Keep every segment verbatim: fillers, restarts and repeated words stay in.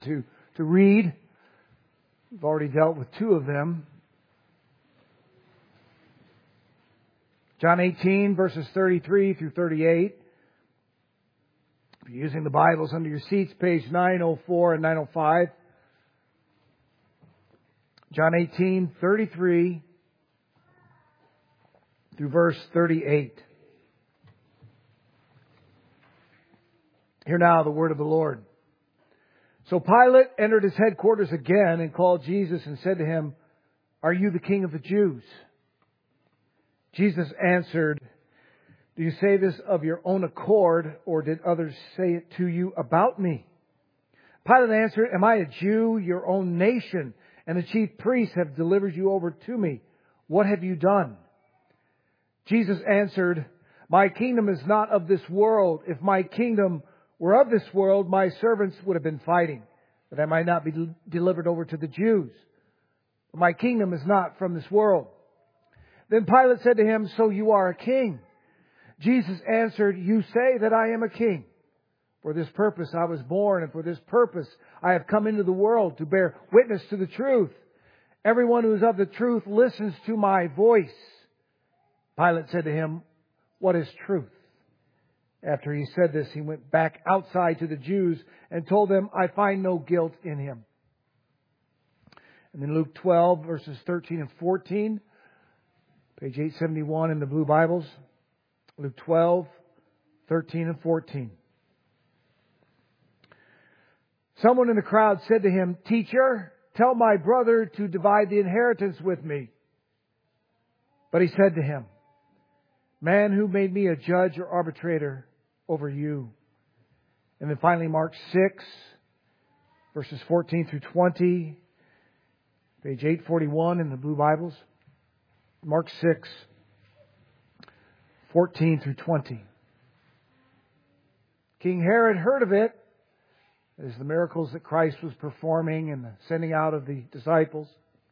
to, to read. We've already dealt with two of them. John eighteen, verses thirty-three through thirty-eight. If you're using the Bibles under your seats, page nine oh four and nine oh five. John eighteen, thirty-three through verse thirty-eight. Hear now the word of the Lord. So Pilate entered his headquarters again and called Jesus and said to him, "Are you the king of the Jews?" Jesus answered, "Do you say this of your own accord, or did others say it to you about me?" Pilate answered, "Am I a Jew? Your own nation and the chief priests have delivered you over to me. What have you done?" Jesus answered, "My kingdom is not of this world. If my kingdom were of this world, my servants would have been fighting, that I might not be delivered over to the Jews. But my kingdom is not from this world." Then Pilate said to him, "So you are a king?" Jesus answered, "You say that I am a king. For this purpose I was born, and for this purpose I have come into the world, to bear witness to the truth. Everyone who is of the truth listens to my voice." Pilate said to him, "What is truth?" After he said this, he went back outside to the Jews and told them, "I find no guilt in him." And then Luke twelve, verses thirteen and fourteen. Page eight seventy-one in the blue Bibles. Luke twelve, thirteen and fourteen. Someone in the crowd said to him, "Teacher, tell my brother to divide the inheritance with me." But he said to him, "Man, who made me a judge or arbitrator over you?" And then finally Mark six, verses fourteen through twenty. Page eight forty-one in the blue Bibles. Mark six, fourteen through twenty. King Herod heard of it, as the miracles that Christ was performing and the sending out of the disciples.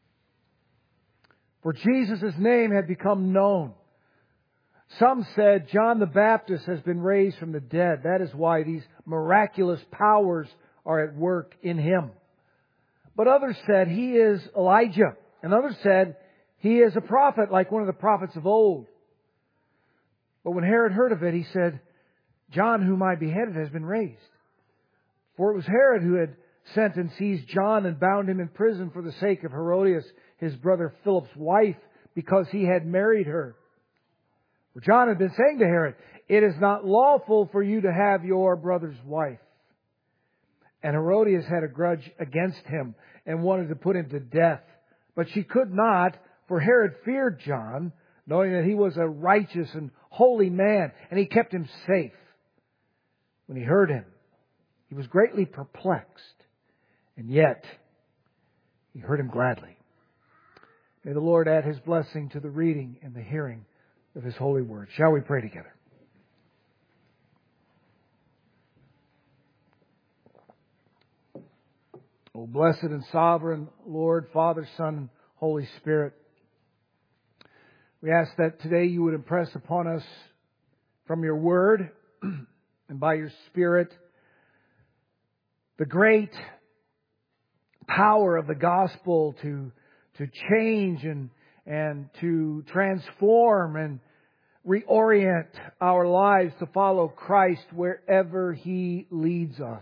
For Jesus' name had become known. Some said, "John the Baptist has been raised from the dead. That is why these miraculous powers are at work in him." But others said, "He is Elijah." And others said, "He is a prophet, like one of the prophets of old." But when Herod heard of it, he said, "John, whom I beheaded, has been raised." For it was Herod who had sent and seized John and bound him in prison for the sake of Herodias, his brother Philip's wife, because he had married her. For John had been saying to Herod, "It is not lawful for you to have your brother's wife." And Herodias had a grudge against him and wanted to put him to death. But she could not, for Herod feared John, knowing that he was a righteous and holy man, and he kept him safe. When he heard him, he was greatly perplexed, and yet he heard him gladly. May the Lord add His blessing to the reading and the hearing of His holy word. Shall we pray together? O blessed and sovereign Lord, Father, Son, and Holy Spirit, we ask that today you would impress upon us from your word and by your Spirit the great power of the gospel to, to change and, and to transform and reorient our lives to follow Christ wherever He leads us.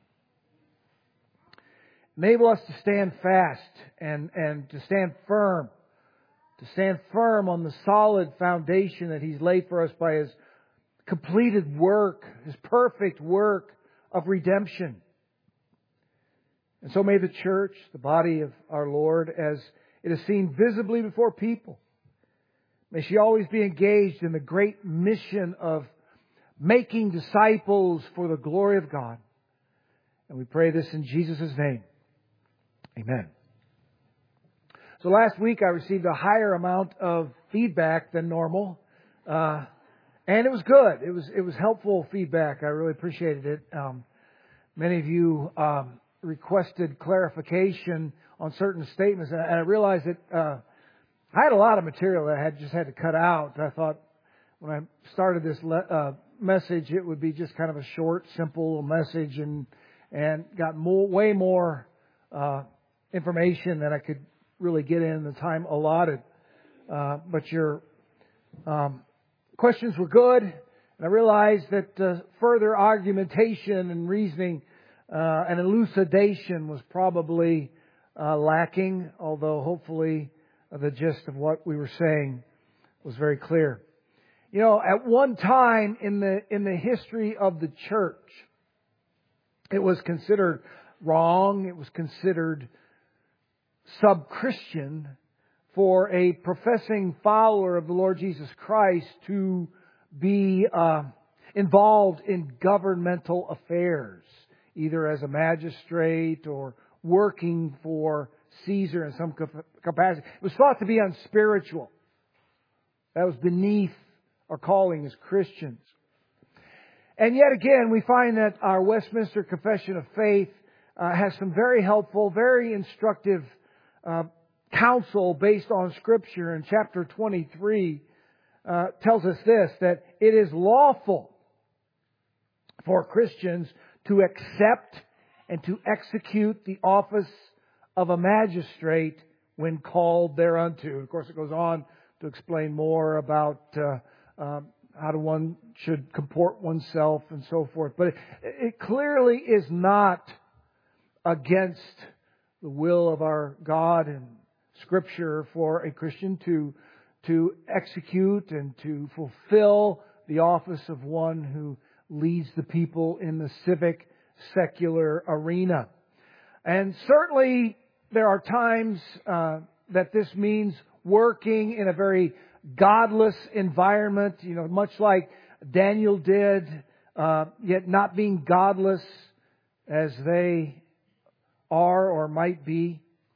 Enable us to stand fast and, and to stand firm. To stand firm on the solid foundation that He's laid for us by His completed work, His perfect work of redemption. And so may the church, the body of our Lord, as it is seen visibly before people, may she always be engaged in the great mission of making disciples for the glory of God. And we pray this in Jesus' name. Amen. So last week I received a higher amount of feedback than normal. Uh, and it was good. It was, it was helpful feedback. I really appreciated it. Um, many of you, um, requested clarification on certain statements, and I realized that, uh, I had a lot of material that I had just had to cut out. I thought when I started this le- uh, message, it would be just kind of a short, simple message, and and got more, way more uh, information than I could really get in the time allotted. Uh, but your um, questions were good, and I realized that uh, further argumentation and reasoning uh, and elucidation was probably uh, lacking, although hopefully uh, the gist of what we were saying was very clear. You know, at one time in the in the history of the church, it was considered wrong, it was considered sub-Christian for a professing follower of the Lord Jesus Christ to be uh, involved in governmental affairs, either as a magistrate or working for Caesar in some capacity. It was thought to be unspiritual. That was beneath our calling as Christians. And yet again, we find that our Westminster Confession of Faith uh, has some very helpful, very instructive uh, counsel based on Scripture. In chapter twenty-three uh, tells us this, that it is lawful for Christians to accept and to execute the office of a magistrate when called thereunto. Of course, it goes on to explain more about uh, um, how to one should comport oneself and so forth. But it, it clearly is not against the will of our God and Scripture for a Christian to to execute and to fulfill the office of one who leads the people in the civic, secular arena. And certainly there are times uh, that this means working in a very godless environment, you know, much like Daniel did, uh, yet not being godless as they are or might be.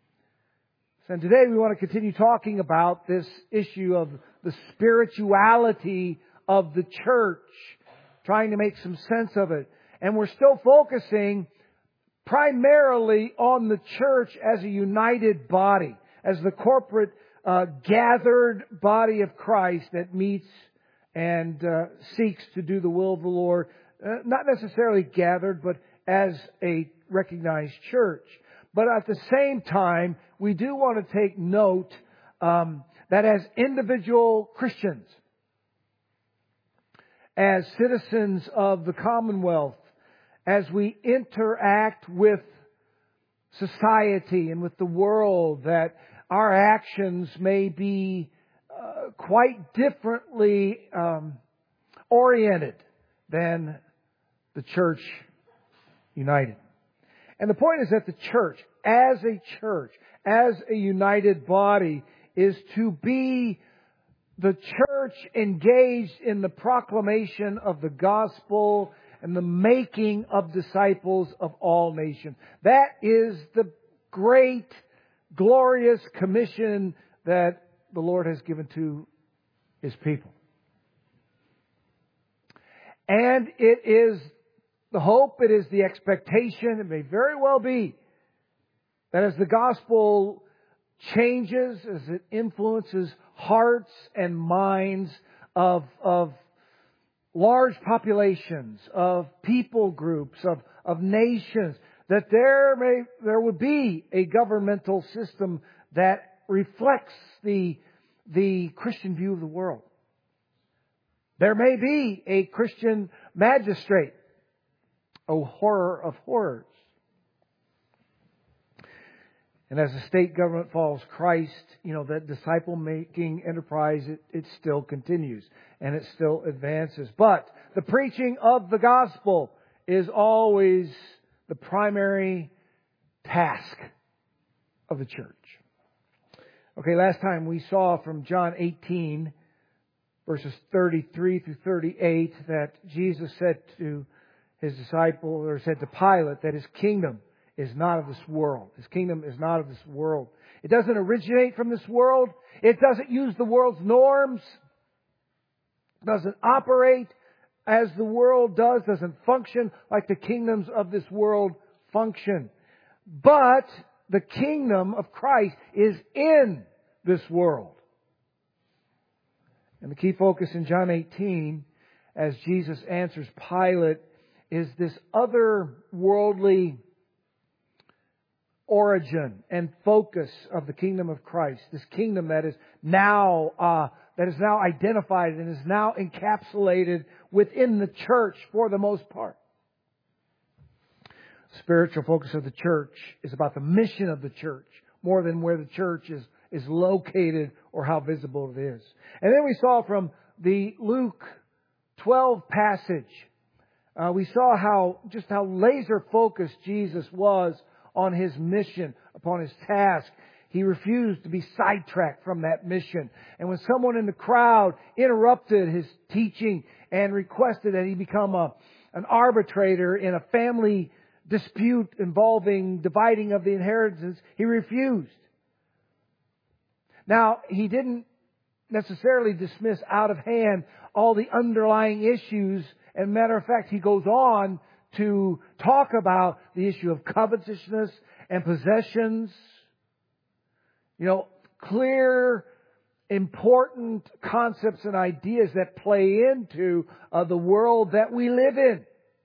And today we want to continue talking about this issue of the spirituality of the church, trying to make some sense of it. And we're still focusing primarily on the church as a united body, as the corporate uh, gathered body of Christ that meets and uh, seeks to do the will of the Lord, uh, not necessarily gathered, but as a recognized church. But at the same time, we do want to take note um, that as individual Christians, as citizens of the Commonwealth, as we interact with society and with the world, that our actions may be uh, quite differently um, oriented than the church united. And the point is that the church, as a church, as a united body, is to be the church engaged in the proclamation of the gospel and the making of disciples of all nations. That is the great, glorious commission that the Lord has given to His people. And it is the hope, it is the expectation, it may very well be that as the gospel changes, as it influences hearts and minds of, of large populations, of people groups, of, of nations, that there may, there would be a governmental system that reflects the, the Christian view of the world. There may be a Christian magistrate. Oh, horror of horrors. And as the state government follows Christ, you know, that disciple-making enterprise, it, it still continues and it still advances. But the preaching of the gospel is always the primary task of the church. Okay, last time we saw from John eighteen, verses thirty-three through thirty-eight, that Jesus said to His disciple, or said to Pilate, that His kingdom is not of this world. His kingdom is not of this world. It doesn't originate from this world. It doesn't use the world's norms. It doesn't operate as the world does. Doesn't function like the kingdoms of this world function. But the kingdom of Christ is in this world. And the key focus in John eighteen, as Jesus answers Pilate, is this otherworldly origin and focus of the kingdom of Christ. This kingdom that is now uh, that is now identified and is now encapsulated within the church for the most part. Spiritual focus of the church is about the mission of the church more than where the church is, is located or how visible it is. And then we saw from the Luke twelve passage, uh, we saw how just how laser focused Jesus was on His mission, upon His task. He refused to be sidetracked from that mission. And when someone in the crowd interrupted His teaching and requested that He become a, an arbitrator in a family dispute involving dividing of the inheritance, He refused. Now, He didn't necessarily dismiss out of hand all the underlying issues. And matter of fact, He goes on to talk about the issue of covetousness and possessions. You know, clear, important concepts and ideas that play into uh, the world that we live in.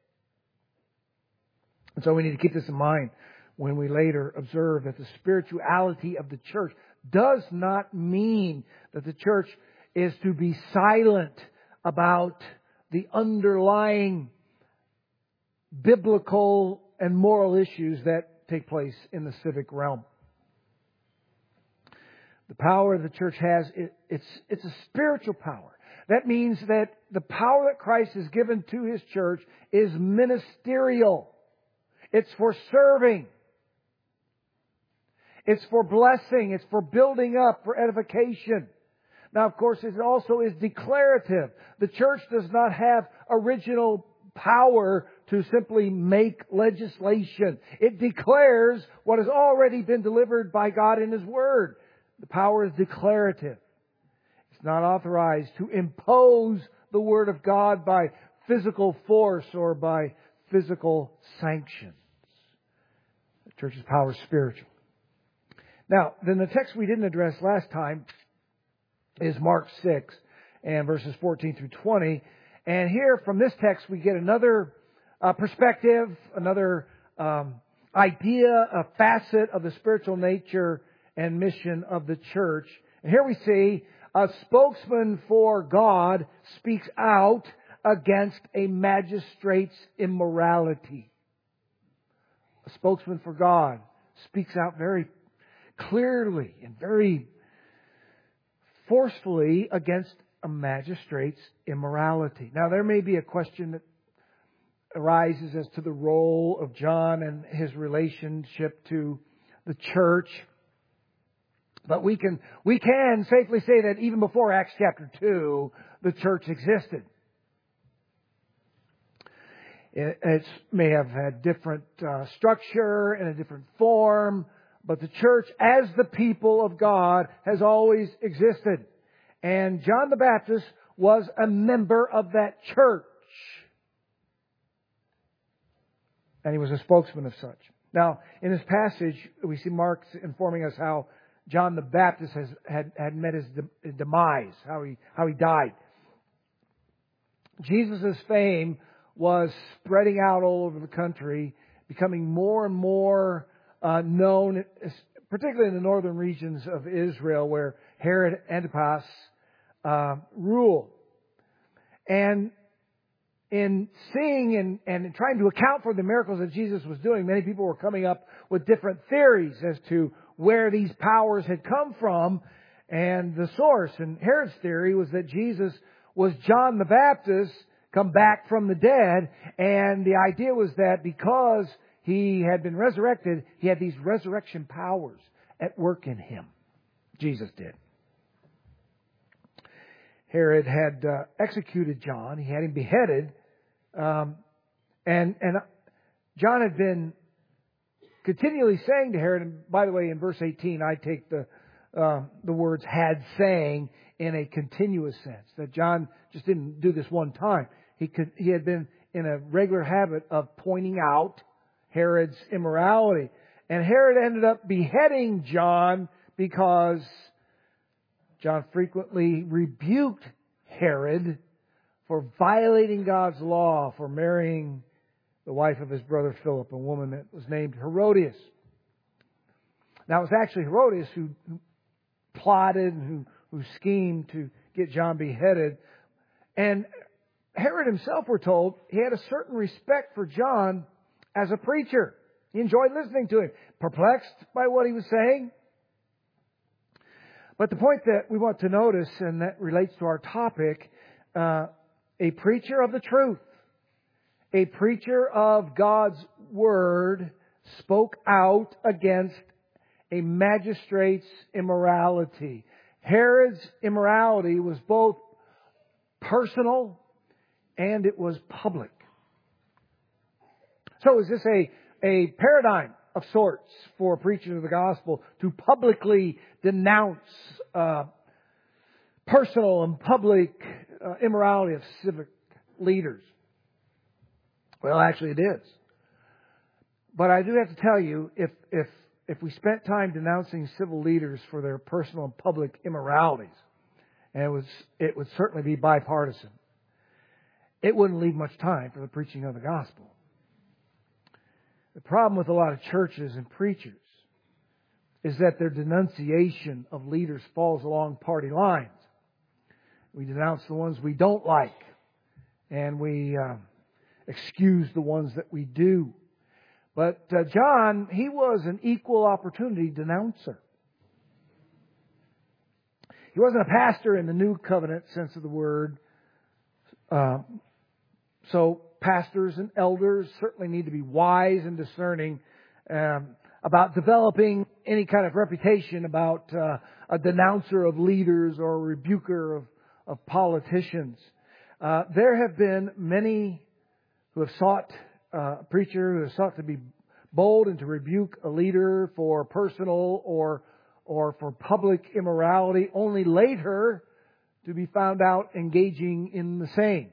And so we need to keep this in mind when we later observe that the spirituality of the church does not mean that the church is to be silent about the underlying biblical and moral issues that take place in the civic realm. The power the church has, it, it's, it's a spiritual power. That means that the power that Christ has given to His church is ministerial. It's for serving. It's for blessing. It's for building up, for edification. Now, of course, it also is declarative. The church does not have original power to simply make legislation. It declares what has already been delivered by God in His Word. The power is declarative. It's not authorized to impose the Word of God by physical force or by physical sanctions. The church's power is spiritual. Now, then the text we didn't address last time is Mark six and verses fourteen through twenty. And here from this text we get another uh, perspective, another um, idea, a facet of the spiritual nature and mission of the church. And here we see a spokesman for God speaks out against a magistrate's immorality. A spokesman for God speaks out very clearly and very forcefully against a magistrate's immorality. Now, there may be a question that arises as to the role of John and his relationship to the church. But we can we can safely say that even before Acts chapter two, the church existed. It, it may have had different uh, structure and a different form, but the church as the people of God has always existed. And John the Baptist was a member of that church. And he was a spokesman of such. Now, in this passage, we see Mark informing us how John the Baptist has had, had met his de- demise, how he how he died. Jesus' fame was spreading out all over the country, becoming more and more uh, known, particularly in the northern regions of Israel, where Herod Antipas uh, ruled. And in seeing and, and trying to account for the miracles that Jesus was doing, many people were coming up with different theories as to where these powers had come from and the source. And Herod's theory was that Jesus was John the Baptist come back from the dead. And the idea was that because he had been resurrected, he had these resurrection powers at work in him. Jesus did. Herod had uh, executed John. He had him beheaded. Um, and, and John had been continually saying to Herod, and by the way, in verse eighteen, I take the uh, the words had saying in a continuous sense, that John just didn't do this one time. He could, he had been in a regular habit of pointing out Herod's immorality. And Herod ended up beheading John because John frequently rebuked Herod for violating God's law, for marrying the wife of his brother Philip, a woman that was named Herodias. Now, it was actually Herodias who, who plotted and who, who schemed to get John beheaded. And Herod himself, we're told, he had a certain respect for John as a preacher. He enjoyed listening to him, perplexed by what he was saying. But the point that we want to notice, and that relates to our topic, uh, a preacher of the truth, a preacher of God's Word, spoke out against a magistrate's immorality. Herod's immorality was both personal and it was public. So is this a, a paradigm of sorts for preachers of the gospel to publicly denounce uh, personal and public uh, immorality of civic leaders? Well, actually it is. But I do have to tell you, if if if we spent time denouncing civil leaders for their personal and public immoralities, and it was it would certainly be bipartisan, it wouldn't leave much time for the preaching of the gospel. The problem with a lot of churches and preachers is that their denunciation of leaders falls along party lines. We denounce the ones we don't like, and we uh, excuse the ones that we do. But uh, John, he was an equal opportunity denouncer. He wasn't a pastor in the New Covenant sense of the word. Uh, so pastors and elders certainly need to be wise and discerning um, about developing any kind of reputation about uh, a denouncer of leaders or a rebuker of, of politicians. Uh, there have been many who have sought Uh, a preacher who has sought to be bold and to rebuke a leader for personal or or for public immorality, only later to be found out engaging in the same.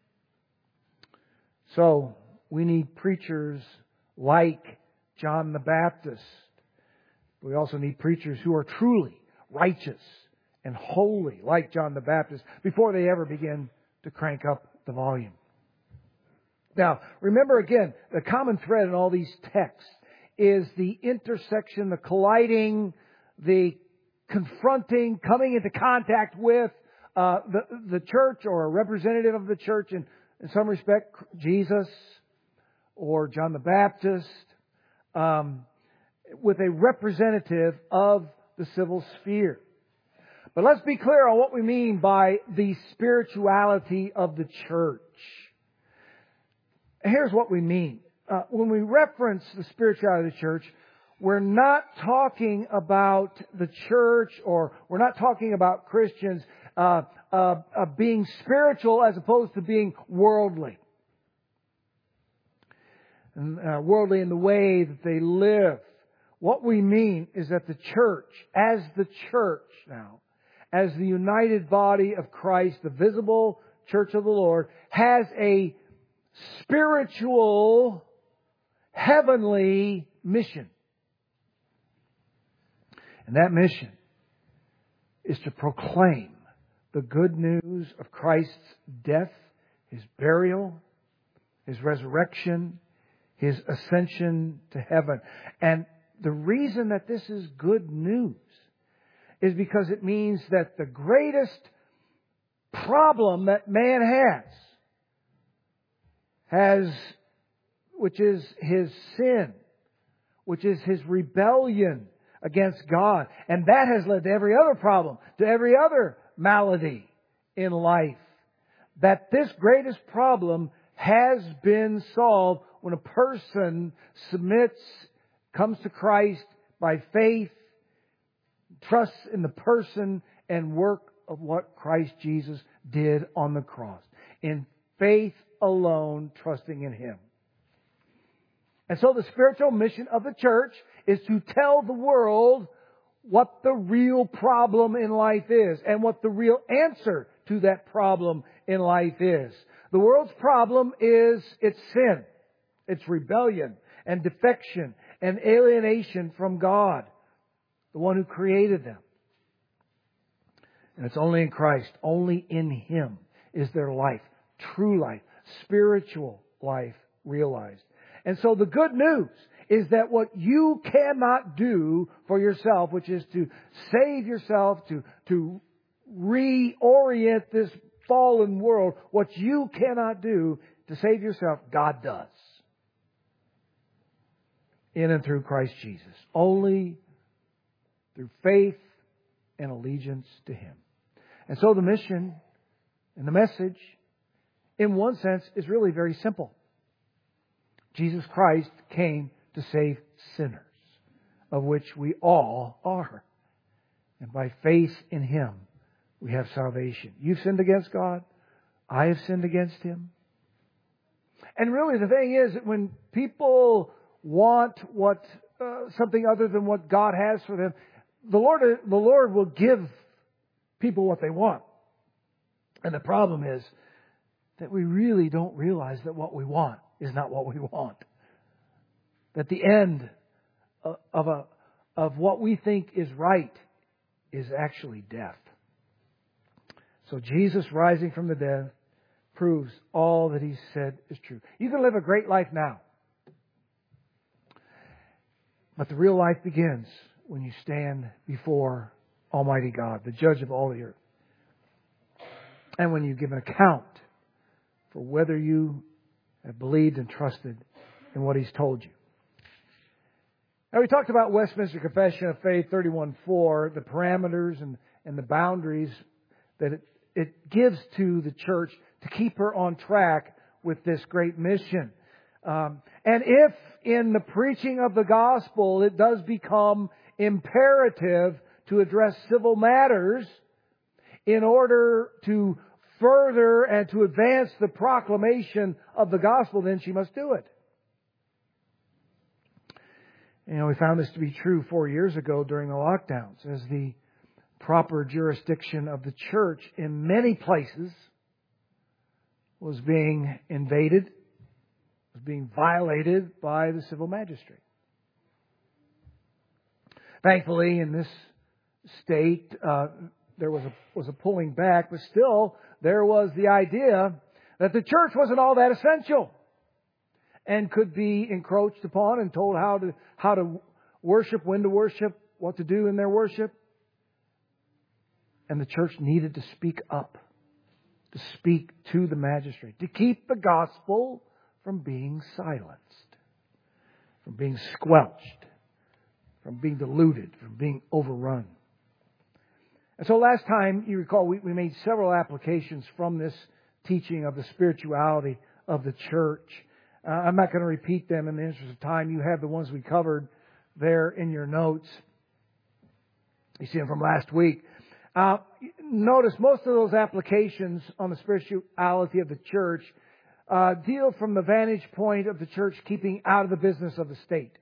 So we need preachers like John the Baptist. We also need preachers who are truly righteous and holy, like John the Baptist, before they ever begin to crank up the volume. Now, remember again, the common thread in all these texts is the intersection, the colliding, the confronting, coming into contact with uh, the, the church or a representative of the church, in, in some respect, Jesus or John the Baptist, um, with a representative of the civil sphere. But let's be clear on what we mean by the spirituality of the church. Here's what we mean. Uh, when we reference the spirituality of the church, we're not talking about the church, or we're not talking about Christians uh, uh, uh, being spiritual as opposed to being worldly. And, uh, worldly in the way that they live. What we mean is that the church, as the church now, as the united body of Christ, the visible church of the Lord, has a spiritual, heavenly mission. And that mission is to proclaim the good news of Christ's death, His burial, His resurrection, His ascension to heaven. And the reason that this is good news is because it means that the greatest problem that man has has, which is his sin, which is his rebellion against God. And that has led to every other problem, to every other malady in life. That this greatest problem has been solved when a person submits, comes to Christ by faith, trusts in the person and work of what Christ Jesus did on the cross. In faith alone, trusting in Him. And so the spiritual mission of the church is to tell the world what the real problem in life is and what the real answer to that problem in life is. The world's problem is its sin, its rebellion and defection and alienation from God, the one who created them. And it's only in Christ, only in Him is there life, true life, spiritual life realized. And so the good news is that what you cannot do for yourself, which is to save yourself, to, to reorient this fallen world, what you cannot do to save yourself, God does. In and through Christ Jesus. Only through faith and allegiance to Him. And so the mission and the message, in one sense, is really very simple. Jesus Christ came to save sinners, of which we all are. And by faith in Him, we have salvation. You've sinned against God. I have sinned against Him. And really the thing is that when people want what uh, something other than what God has for them, the Lord, the Lord will give people what they want. And the problem is that we really don't realize that what we want is not what we want. That the end of a of what we think is right is actually death. So Jesus rising from the dead proves all that He said is true. You can live a great life now. But the real life begins when you stand before Almighty God, the judge of all the earth. And when you give an account for whether you have believed and trusted in what He's told you. Now, we talked about Westminster Confession of Faith thirty-one four, the parameters and, and the boundaries that it, it gives to the church to keep her on track with this great mission. Um, and if in the preaching of the gospel it does become imperative to address civil matters in order to further and to advance the proclamation of the gospel, then she must do it. You know, we found this to be true four years ago during the lockdowns, as the proper jurisdiction of the church in many places was being invaded, was being violated by the civil magistrate. Thankfully, in this state, uh, there was a, was a pulling back, but still there was the idea that the church wasn't all that essential and could be encroached upon and told how to how to worship, when to worship, what to do in their worship. And the church needed to speak up, to speak to the magistrate, to keep the gospel from being silenced, from being squelched, from being diluted, from being overrun. And so last time, you recall, we, we made several applications from this teaching of the spirituality of the church. Uh, I'm not going to repeat them in the interest of time. You have the ones we covered there in your notes. You see them from last week. Uh, notice most of those applications on the spirituality of the church uh, deal from the vantage point of the church keeping out of the business of the state.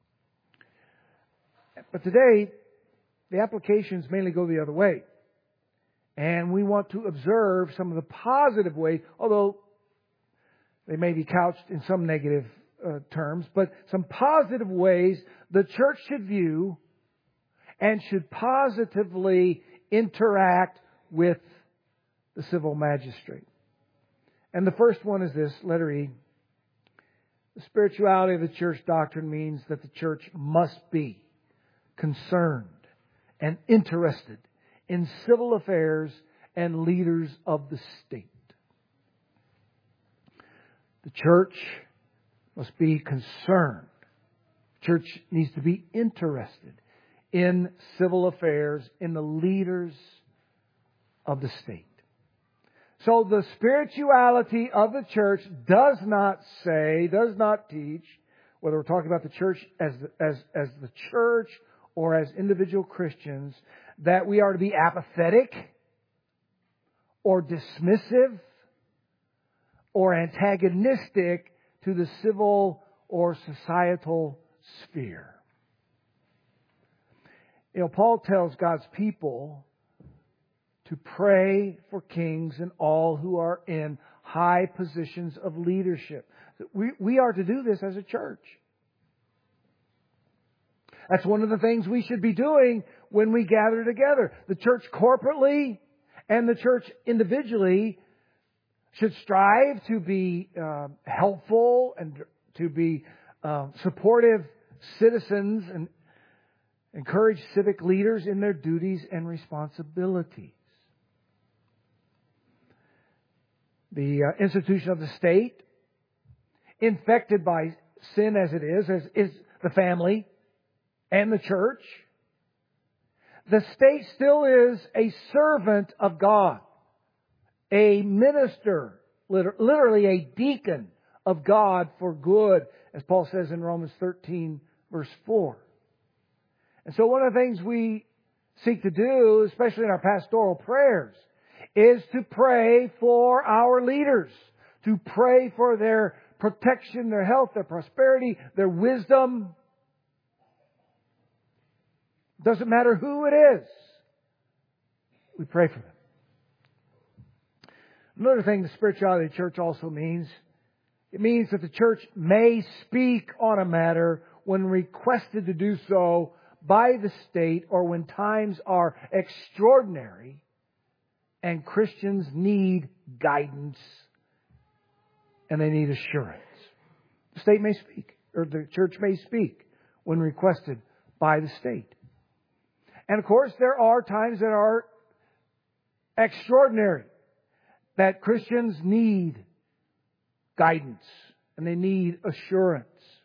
But today, the applications mainly go the other way. And we want to observe some of the positive ways, although they may be couched in some negative uh, terms, but some positive ways the church should view and should positively interact with the civil magistrate. And the first one is this, letter E. The spirituality of the church doctrine means that the church must be concerned and interested in civil affairs and leaders of the state. The church must be concerned. The church needs to be interested in civil affairs, in the leaders of the state. So the spirituality of the church does not say, does not teach, whether we're talking about the church as, as, as the church or as individual Christians, that we are to be apathetic or dismissive or antagonistic to the civil or societal sphere. You know, Paul tells God's people to pray for kings and all who are in high positions of leadership. We, we are to do this as a church. That's one of the things we should be doing when we gather together. The church corporately and the church individually should strive to be uh, helpful and to be uh, supportive citizens and encourage civic leaders in their duties and responsibilities. The uh, institution of the state, infected by sin as it is, as is the family and the church, the state still is a servant of God, a minister, literally a deacon of God for good, as Paul says in Romans thirteen, verse four. And so one of the things we seek to do, especially in our pastoral prayers, is to pray for our leaders, to pray for their protection, their health, their prosperity, their wisdom. Doesn't matter who it is. We pray for them. Another thing the spirituality of the church also means, it means that the church may speak on a matter when requested to do so by the state or when times are extraordinary and Christians need guidance and they need assurance. The state may speak, or the church may speak when requested by the state. And of course, there are times that are extraordinary, that Christians need guidance and they need assurance.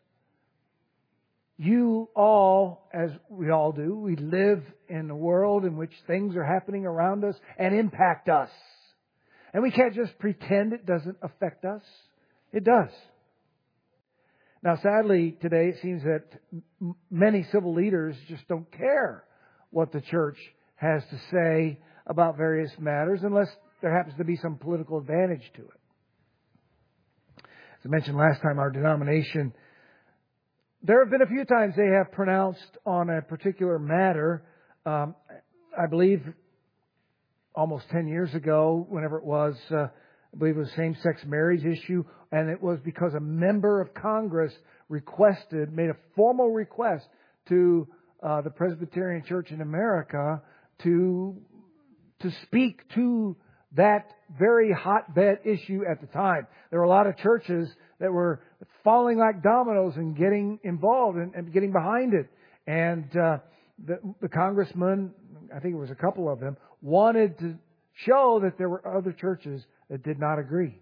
You all, as we all do, we live in a world in which things are happening around us and impact us. And we can't just pretend it doesn't affect us. It does. Now, sadly, today it seems that m- many civil leaders just don't care what the church has to say about various matters unless there happens to be some political advantage to it. As I mentioned last time, our denomination, there have been a few times they have pronounced on a particular matter. Um, I believe almost ten years ago, whenever it was, uh, I believe it was same-sex marriage issue, and it was because a member of Congress requested, made a formal request to uh, the Presbyterian Church in America to to speak to that very hotbed issue at the time. There were a lot of churches that were falling like dominoes and getting involved and, and getting behind it. And uh, the, the congressman, I think it was a couple of them, wanted to show that there were other churches that did not agree.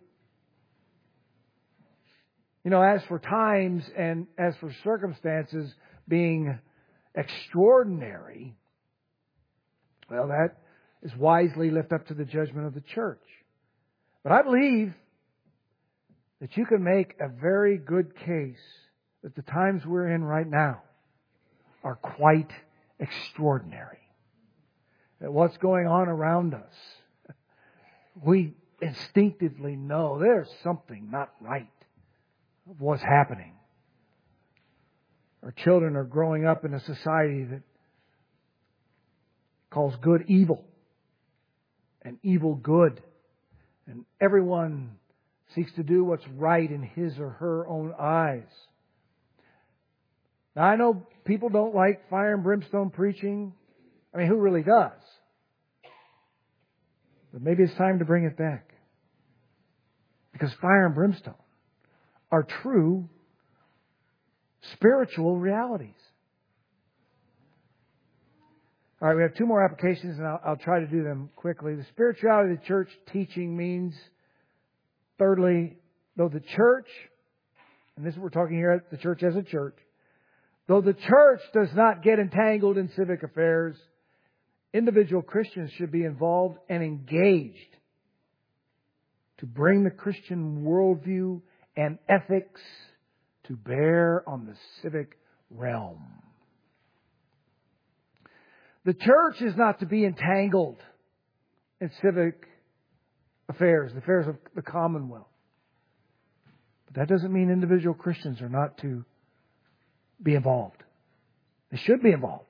You know, as for times and as for circumstances being extraordinary, well, that is wisely left up to the judgment of the church. But I believe that you can make a very good case that the times we're in right now are quite extraordinary. That what's going on around us, we instinctively know there's something not right of what's happening. Our children are growing up in a society that calls good evil and evil good. And everyone seeks to do what's right in his or her own eyes. Now, I know people don't like fire and brimstone preaching. I mean, who really does? But maybe it's time to bring it back. Because fire and brimstone are true spiritual realities. All right, we have two more applications, and I'll, I'll try to do them quickly. The spirituality of the church teaching means, thirdly, though the church, and this is what we're talking here, the church as a church, though the church does not get entangled in civic affairs, individual Christians should be involved and engaged to bring the Christian worldview and ethics to bear on the civic realm. The church is not to be entangled in civic affairs, the affairs of the commonwealth. But that doesn't mean individual Christians are not to be involved. They should be involved.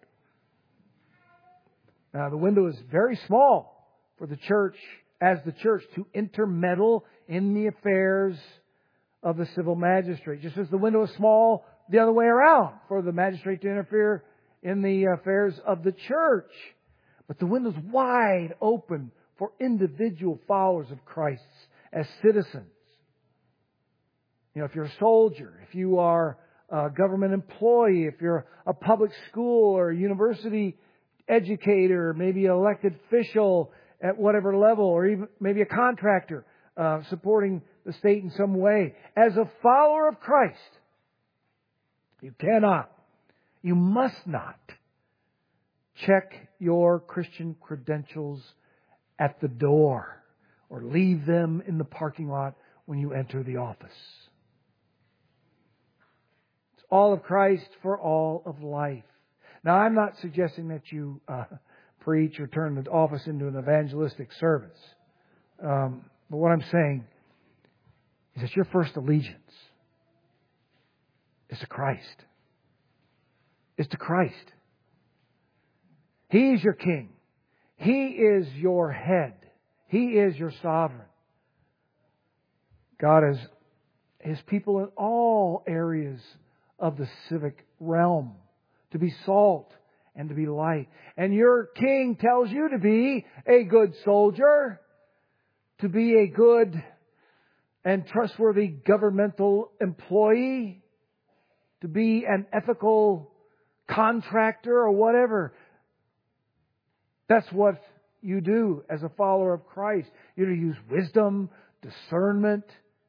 Now, the window is very small for the church, as the church, to intermeddle in the affairs of the civil magistrate. Just as the window is small the other way around for the magistrate to interfere in the affairs of the church. But the window's wide open for individual followers of Christ as citizens. You know, if you're a soldier, if you are a government employee, if you're a public school or a university educator, maybe an elected official at whatever level, or even maybe a contractor uh, supporting the state in some way. As a follower of Christ, you cannot, you must not check your Christian credentials at the door or leave them in the parking lot when you enter the office. It's all of Christ for all of life. Now, I'm not suggesting that you uh, preach or turn the office into an evangelistic service. Um, but what I'm saying is that your first allegiance is to Christ. Is to Christ. He is your king. He is your head. He is your sovereign. God has His people in all areas of the civic realm to be salt and to be light. And your king tells you to be a good soldier, to be a good and trustworthy governmental employee, to be an ethical contractor or whatever. That's what you do as a follower of Christ. You're to use wisdom, discernment,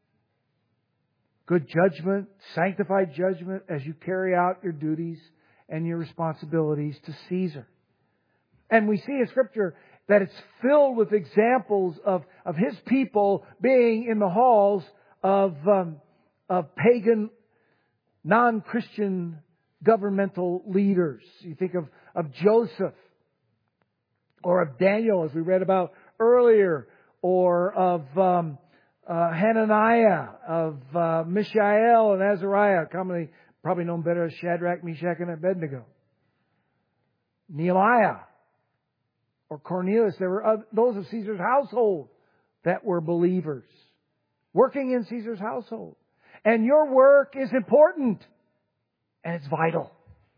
good judgment, sanctified judgment as you carry out your duties and your responsibilities to Caesar. And we see in Scripture that it's filled with examples of, of His people being in the halls of, um, of pagan, non-Christian governmental leaders. You think of, of Joseph, or of Daniel, as we read about earlier, or of um, uh, Hananiah, of uh, Mishael and Azariah, commonly probably known better as Shadrach, Meshach, and Abednego. Nehemiah or Cornelius, there were other, those of Caesar's household that were believers, working in Caesar's household. And your work is important, and it's vital.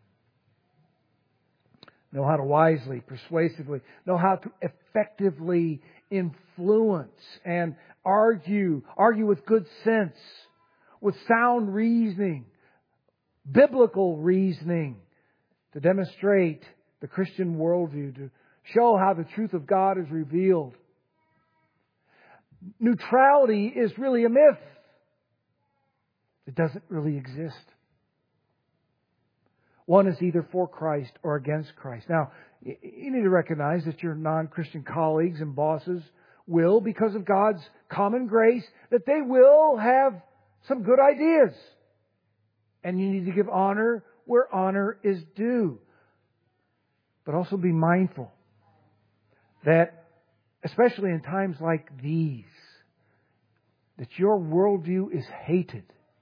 Know how to wisely, persuasively, know how to effectively influence and argue, argue with good sense, with sound reasoning, biblical reasoning, to demonstrate the Christian worldview, to show how the truth of God is revealed. Neutrality is really a myth. It doesn't really exist. One is either for Christ or against Christ. Now, you need to recognize that your non-Christian colleagues and bosses will, because of God's common grace, that they will have some good ideas. And you need to give honor where honor is due. But also be mindful that, especially in times like these, that your worldview is hated.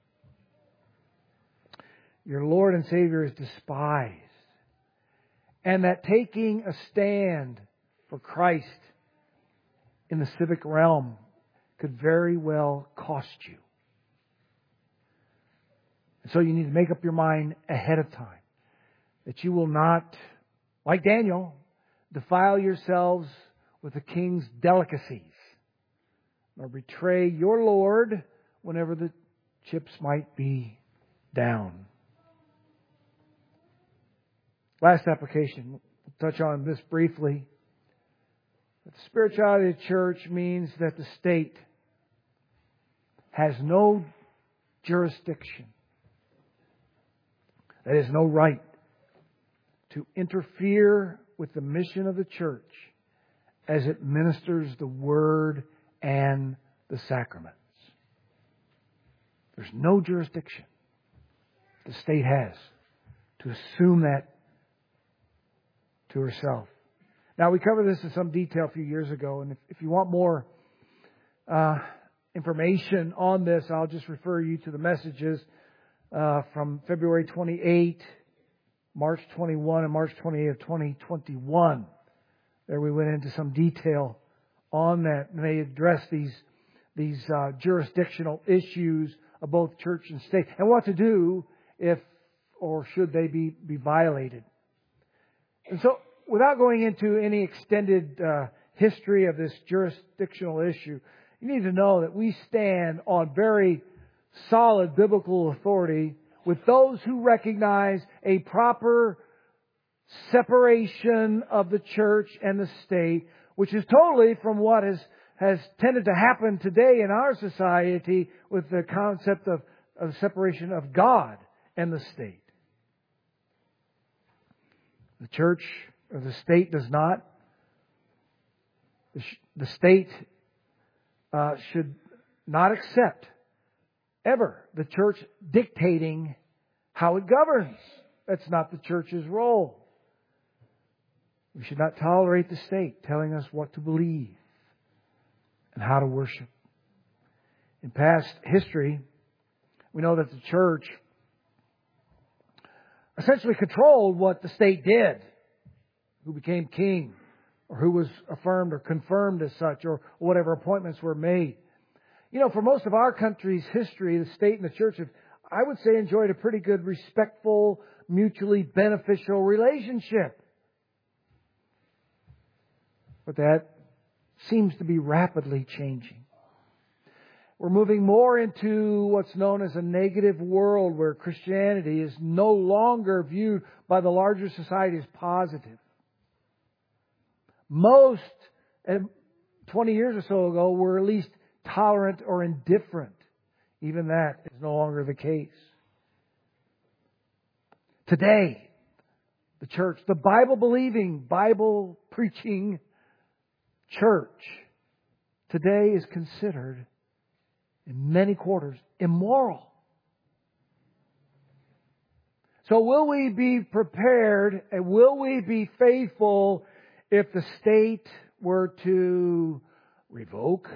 Your Lord and Savior is despised. And that taking a stand for Christ in the civic realm could very well cost you. And so you need to make up your mind ahead of time that you will not, like Daniel, defile yourselves with the king's delicacies, nor betray your Lord whenever the chips might be down. Last application, we'll touch on this briefly. The spirituality of the church means that the state has no jurisdiction, that is, no right to interfere with the mission of the church as it ministers the Word and the sacraments. There's no jurisdiction the state has to assume that to herself. Now, we covered this in some detail a few years ago, and if, if you want more uh, information on this, I'll just refer you to the messages uh, from February twenty-eighth, March twenty-first, and March twenty-eighth of twenty twenty-one. There we went into some detail on that, and they address these these uh, jurisdictional issues of both church and state, and what to do if or should they be, be violated. And so, without going into any extended uh, history of this jurisdictional issue, you need to know that we stand on very solid biblical authority with those who recognize a proper separation of the church and the state, which is totally from what has, has tended to happen today in our society with the concept of, of separation of God and the state. The church or the state does not. The, sh- the state uh, should not accept ever the church dictating how it governs. That's not the church's role. We should not tolerate the state telling us what to believe and how to worship. In past history, we know that the church essentially controlled what the state did, who became king, or who was affirmed or confirmed as such, or whatever appointments were made. You know, for most of our country's history, the state and the church have, I would say, enjoyed a pretty good, respectful, mutually beneficial relationship. But that seems to be rapidly changing. We're moving more into what's known as a negative world where Christianity is no longer viewed by the larger society as positive. Most, twenty years or so ago, were at least tolerant or indifferent. Even that is no longer the case. Today, the church, the Bible-believing, Bible-preaching church, today is considered, in many quarters, immoral. So will we be prepared and will we be faithful if the state were to revoke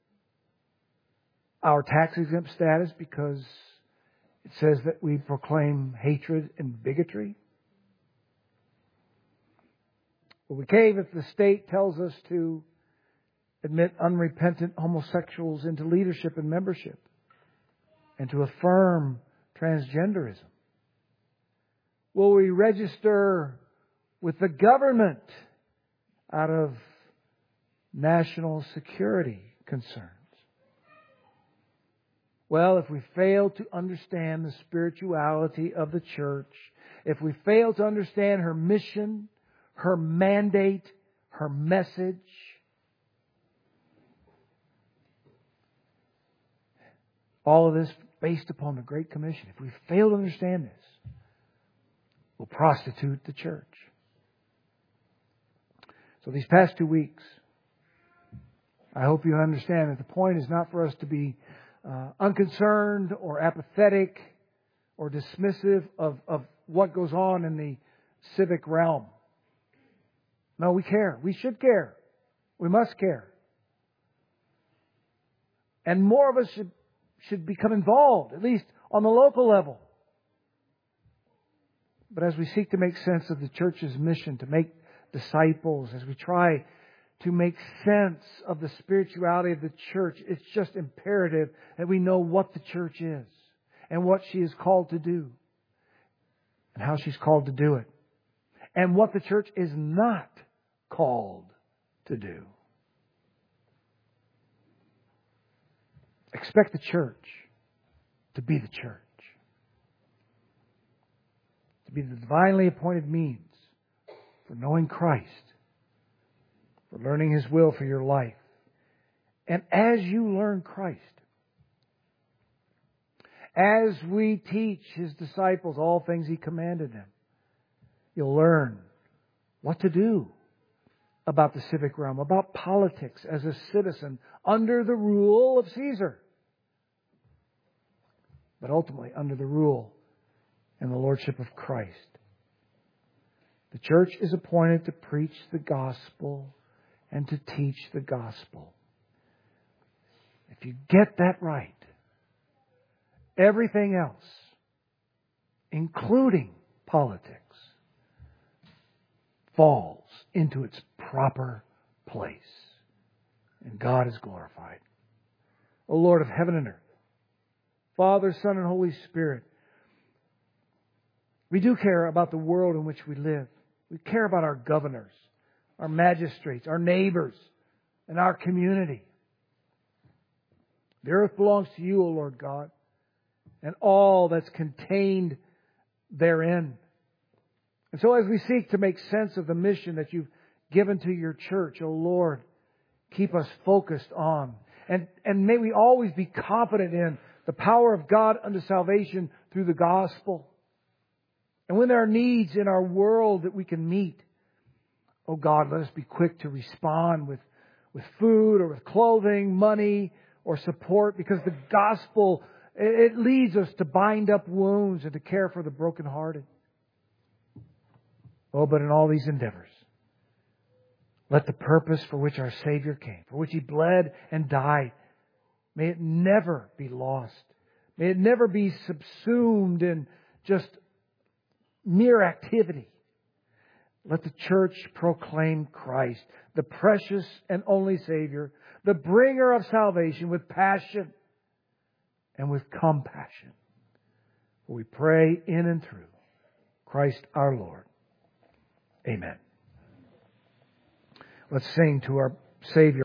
our tax exempt status because it says that we proclaim hatred and bigotry? Will we cave if the state tells us to admit unrepentant homosexuals into leadership and membership and to affirm transgenderism? Will we register with the government out of national security concerns? Well, if we fail to understand the spirituality of the church, if we fail to understand her mission, her mandate, her message, all of this based upon the Great Commission, if we fail to understand this, we'll prostitute the church. So these past two weeks, I hope you understand that the point is not for us to be uh, unconcerned or apathetic or dismissive of, of what goes on in the civic realm. No, we care. We should care. We must care. And more of us should, should become involved, at least on the local level. But as we seek to make sense of the church's mission, to make disciples, as we try to make sense of the spirituality of the church, it's just imperative that we know what the church is and what she is called to do and how she's called to do it and what the church is not called to do. Expect the church to be the church, to be the divinely appointed means for knowing Christ, for learning His will for your life. And as you learn Christ, as we teach His disciples all things He commanded them, you'll learn what to do about the civic realm, about politics as a citizen under the rule of Caesar, but ultimately under the rule and the lordship of Christ. The church is appointed to preach the gospel and to teach the gospel. If you get that right, everything else, including politics, falls into its proper place. And God is glorified. O Lord of heaven and earth, Father, Son, and Holy Spirit, we do care about the world in which we live. We care about our governors, our magistrates, our neighbors, and our community. The earth belongs to you, O Lord God. and all that's contained therein. And so as we seek to make sense of the mission that you've given to your church, O Lord, keep us focused on. And, and may we always be confident in the power of God unto salvation through the gospel. And when there are needs in our world that we can meet, oh God, let us be quick to respond with, with food or with clothing, money, or support, because the gospel, it leads us to bind up wounds and to care for the brokenhearted. Oh, but in all these endeavors, let the purpose for which our Savior came, for which He bled and died, may it never be lost. May it never be subsumed in just mere activity. Let the church proclaim Christ, the precious and only Savior, the bringer of salvation, with passion and with compassion. For we pray in and through Christ our Lord. Amen. Let's sing to our Savior.